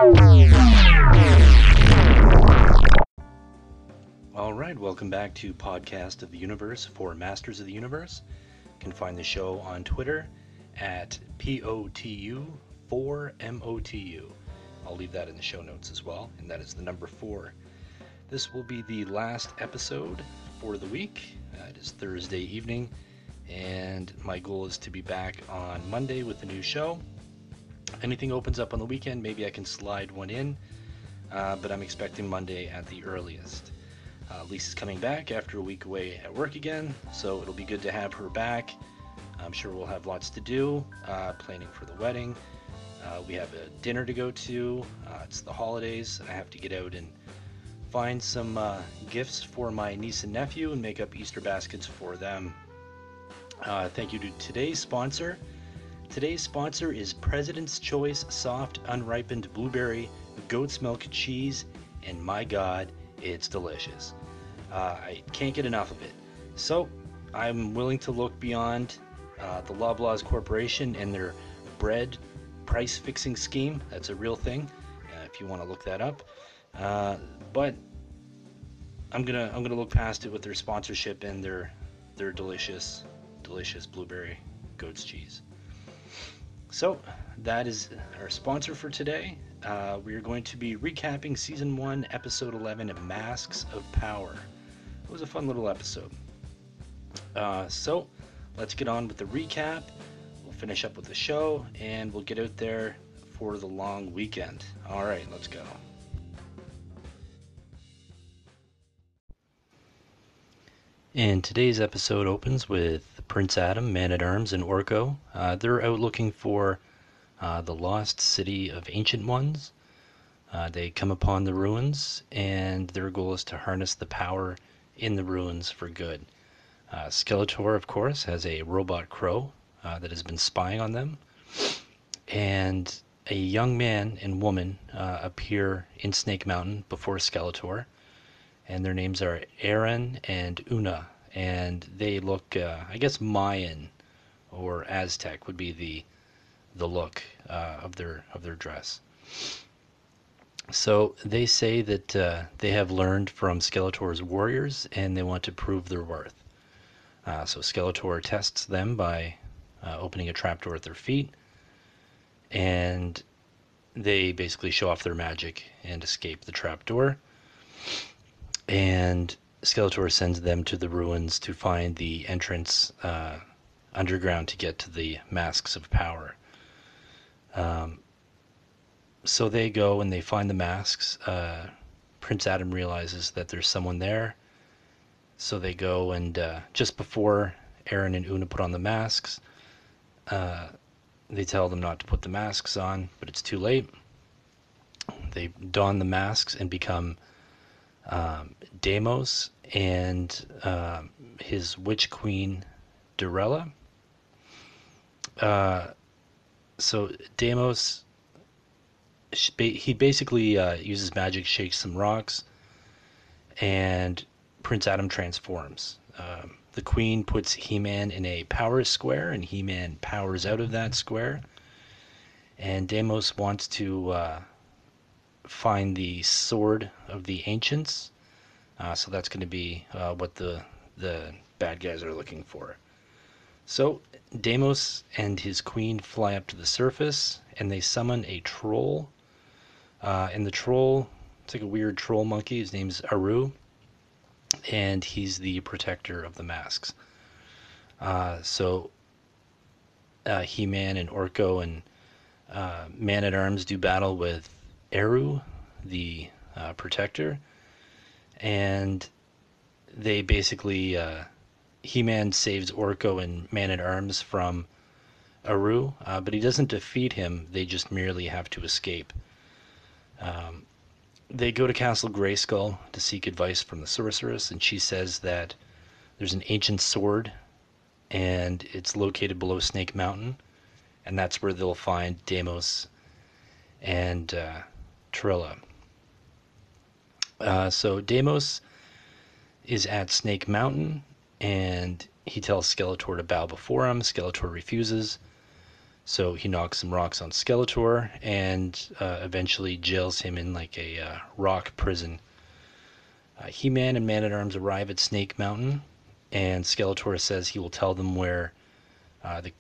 Alright, welcome back to Podcast of the Universe for Masters of the Universe. You can find the show on Twitter at POTU4MOTU. I'll leave that in the show notes as well, and that is the number 4. This will be the last episode for the week. It is Thursday evening, and my goal is to be back on Monday with a new show. If anything opens up on the weekend, maybe I can slide one in, but I'm expecting Monday at the earliest. Lisa's coming back after a week away at work again, so it'll be good to have her back. I'm sure we'll have lots to do, planning for the wedding. We have a dinner to go to. It's the holidays. I have to get out and find some gifts for my niece and nephew and make up Easter baskets for them. Thank you to today's sponsor. Today's sponsor is President's Choice Soft Unripened Blueberry Goat's Milk Cheese, and my God, it's delicious. I can't get enough of it. So I'm willing to look beyond the Loblaws Corporation and their bread price fixing scheme. That's a real thing, if you want to look that up. But I'm gonna look past it with their sponsorship and their delicious blueberry goat's cheese. So that is our sponsor for today. We are going to be recapping Season 1, Episode 11 of Masks of Power. It was a fun little episode. So let's get on with the recap. We'll finish up with the show, and we'll get out there for the long weekend. All right, let's go. And today's episode opens with Prince Adam, Man-at-Arms, and Orko. They're out looking for the lost city of Ancient Ones. They come upon the ruins, and their goal is to harness the power in the ruins for good. Skeletor, of course, has a robot crow that has been spying on them. And a young man and woman appear in Snake Mountain before Skeletor. And their names are Aaron and Una. And they look, I guess Mayan or Aztec would be the look of their dress. So they say that they have learned from Skeletor's warriors, and they want to prove their worth. So Skeletor tests them by opening a trapdoor at their feet, and they basically show off their magic and escape the trapdoor. And Skeletor sends them to the ruins to find the entrance underground to get to the Masks of Power. So they go and they find the masks. Prince Adam realizes that there's someone there. So they go, and just before Aaron and Una put on the masks, they tell them not to put the masks on, but it's too late. They don the masks and become Deimos and his witch queen, Dorella. So Deimos, he basically uses magic, shakes some rocks, and Prince Adam transforms. The queen puts He-Man in a power square, and He-Man powers out of that square. And Deimos wants to find the sword of the ancients. So that's going to be what the bad guys are looking for. So Deimos and his queen fly up to the surface, and they summon a troll. And the troll, it's like a weird troll monkey. His name's Aru, and he's the protector of the masks. So He-Man and Orko and Man-at-Arms do battle with Eru, the protector, and they basically He-Man saves Orko and Man-at-Arms from Aru, but he doesn't defeat him. They just merely have to escape. They go to Castle Grayskull to seek advice from the sorceress, and she says that there's an ancient sword, and it's located below Snake Mountain, and that's where they'll find Deimos and Trilla. So Deimos is at Snake Mountain, and he tells Skeletor to bow before him. Skeletor refuses. So he knocks some rocks on Skeletor and eventually jails him in like a rock prison. He-Man and Man-at-Arms arrive at Snake Mountain, and Skeletor says he will tell them where the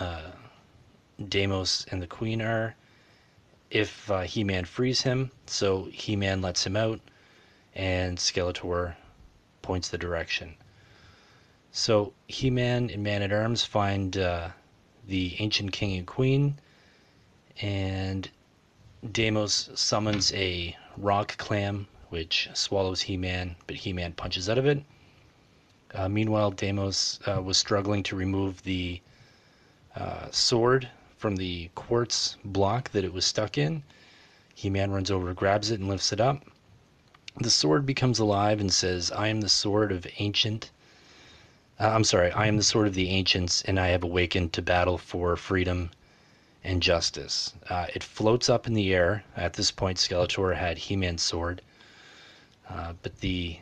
Deimos and the Queen are if He-Man frees him. So He-Man lets him out, and Skeletor points the direction. So He-Man and Man-at-Arms find the ancient king and queen, and Deimos summons a rock clam, which swallows He-Man, but He-Man punches out of it. Meanwhile, Deimos was struggling to remove the sword from the quartz block that it was stuck in. He-Man runs over, grabs it, and lifts it up. The sword becomes alive and says, I am the sword of ancient... I am the sword of the ancients, and I have awakened to battle for freedom and justice. It floats up in the air. At this point, Skeletor had He-Man's sword. But the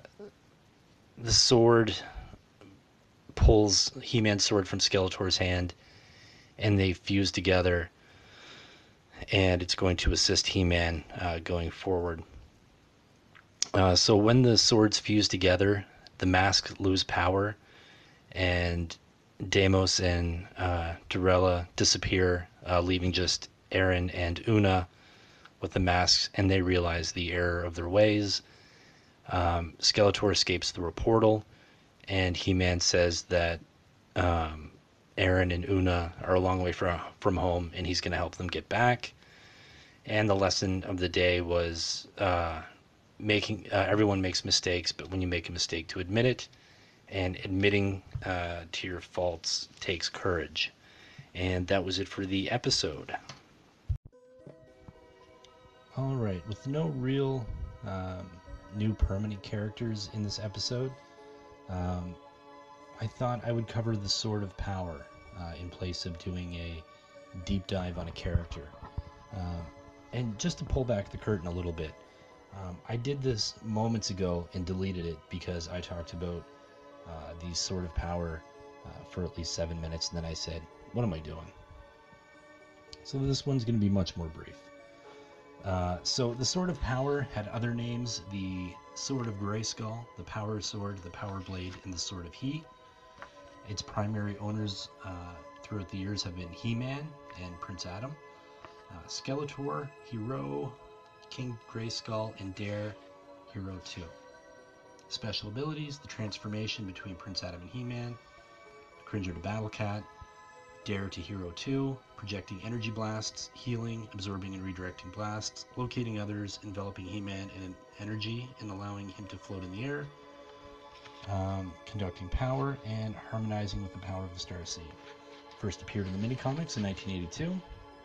sword pulls He-Man's sword from Skeletor's hand, and they fuse together, and it's going to assist He-Man going forward. So when the swords fuse together, the masks lose power, and Deimos and Dorella disappear, leaving just Aaron and Una with the masks, and they realize the error of their ways. Skeletor escapes through a portal, and He-Man says that Aaron and Una are a long way from home, and he's going to help them get back. And the lesson of the day was everyone makes mistakes, but when you make a mistake, to admit it, and admitting to your faults takes courage. And that was it for the episode. All right, with no real new permanent characters in this episode, I thought I would cover the Sword of Power in place of doing a deep dive on a character. And just to pull back the curtain a little bit, I did this moments ago and deleted it because I talked about the Sword of Power for at least 7 minutes, and then I said, what am I doing? So this one's going to be much more brief. So the Sword of Power had other names: the Sword of Grayskull, the Power Sword, the Power Blade, and the Sword of He. Its primary owners throughout the years have been He-Man and Prince Adam, Skeletor, Hero, King Grayskull, and Dare, Hero 2. Special abilities: the transformation between Prince Adam and He-Man, Cringer to Battle Cat, Dare to Hero 2, projecting energy blasts, healing, absorbing and redirecting blasts, locating others, enveloping He-Man in energy and allowing him to float in the air, conducting power, and harmonizing with the power of the Starseed. First appeared in the mini-comics in 1982.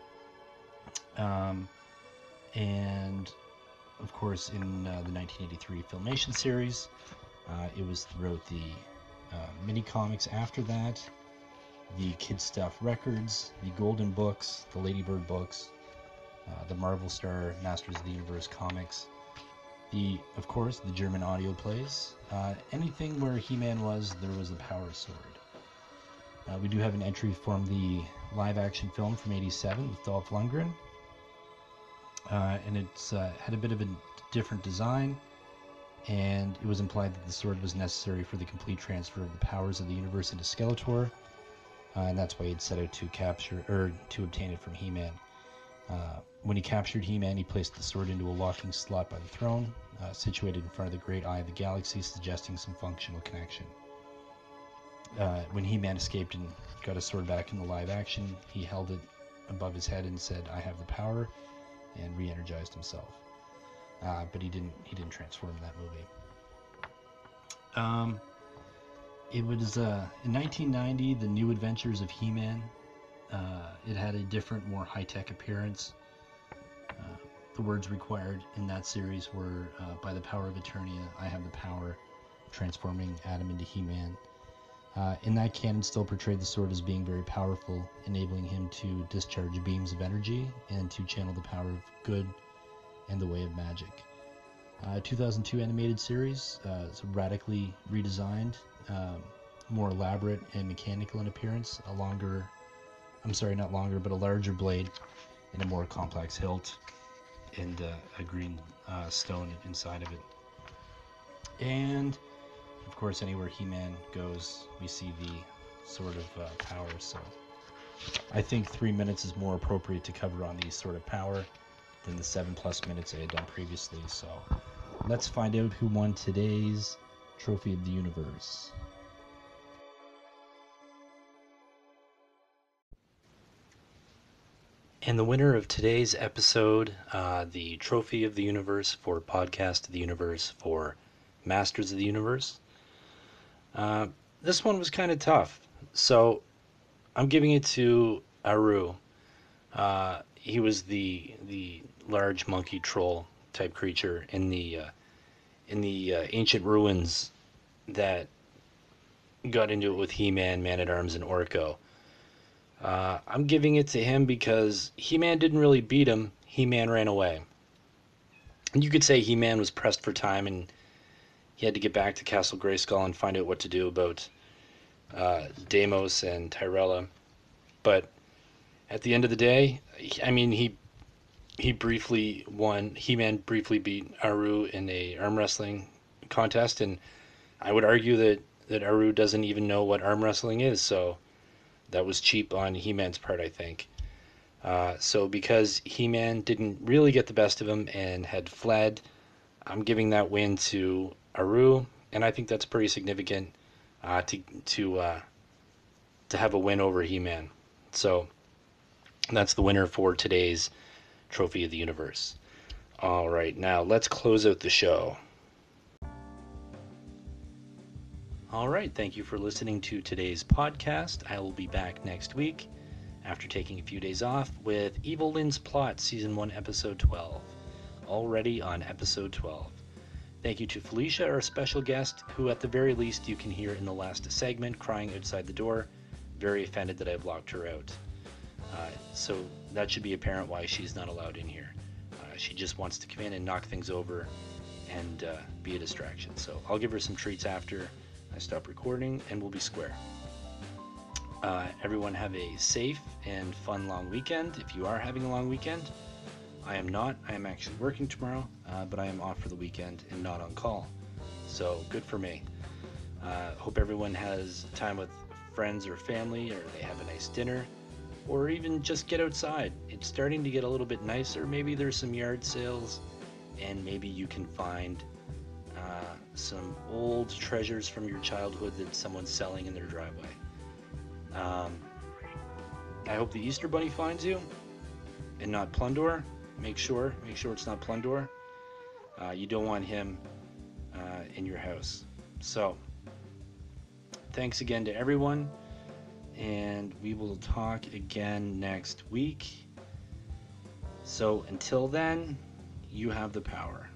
And of course in the 1983 Filmation series. It was throughout the mini-comics after that, the Kid Stuff records, the Golden books, the Ladybird books, the Marvel Star Masters of the Universe comics, of course, the German audio plays. Anything where He-Man was, there was a power sword. We do have an entry from the live-action film from '87 with Dolph Lundgren. And it's had a bit of a different design, and it was implied that the sword was necessary for the complete transfer of the powers of the universe into Skeletor, and that's why he'd set out to obtain it from He-Man. When he captured He-Man, he placed the sword into a locking slot by the throne, situated in front of the Great Eye of the Galaxy, suggesting some functional connection. When He-Man escaped and got his sword back in the live action, he held it above his head and said, "I have the power," and re-energized himself. But he didn't transform in that movie. It was in 1990, The New Adventures of He-Man. It had a different, more high-tech appearance. The words required in that series were, by the power of Eternia, I have the power, transforming Adam into He-Man. In that canon, still portrayed the sword as being very powerful, enabling him to discharge beams of energy and to channel the power of good and the way of magic. 2002 animated series, it's radically redesigned, more elaborate and mechanical in appearance, a longer I'm sorry, not longer, but a larger blade and a more complex hilt, and a green stone inside of it. And of course, anywhere He-Man goes, we see the sort of power. So I think 3 minutes is more appropriate to cover on the sort of power than the 7+ minutes I had done previously. So let's find out who won today's Trophy of the Universe. And the winner of today's episode, the Trophy of the Universe for Podcast of the Universe for Masters of the Universe, this one was kind of tough. So I'm giving it to Aru. He was the large monkey troll type creature in the ancient ruins that got into it with He-Man, Man-at-Arms, and Orko. I'm giving it to him because He-Man didn't really beat him. He-Man ran away. And you could say He-Man was pressed for time and he had to get back to Castle Grayskull and find out what to do about Deimos and Tyrella. But at the end of the day, I mean, he briefly won. He-Man briefly beat Aru in a arm wrestling contest, and I would argue that Aru doesn't even know what arm wrestling is, so that was cheap on He-Man's part, I think. So because He-Man didn't really get the best of him and had fled, I'm giving that win to Aru, and I think that's pretty significant to have a win over He-Man. So that's the winner for today's Trophy of the Universe. All right, now let's close out the show. All right, thank you for listening to today's podcast. I will be back next week after taking a few days off with Evil Lynn's Plot, Season 1, Episode 12. Already on Episode 12. Thank you to Felicia, our special guest, who at the very least you can hear in the last segment crying outside the door, very offended that I've locked her out. So that should be apparent why she's not allowed in here. She just wants to come in and knock things over and be a distraction. So I'll give her some treats after I stop recording, and we'll be square. Everyone have a safe and fun long weekend. If you are having a long weekend, I am not. I am actually working tomorrow, but I am off for the weekend and not on call. So good for me. Hope everyone has time with friends or family, or they have a nice dinner, or even just get outside. It's starting to get a little bit nicer. Maybe there's some yard sales, and maybe you can find some old treasures from your childhood that someone's selling in their driveway. I hope the Easter Bunny finds you and not Plundor. Make sure it's not Plundor. You don't want him in your house. So thanks again to everyone, and we will talk again next week. So until then, you have the power.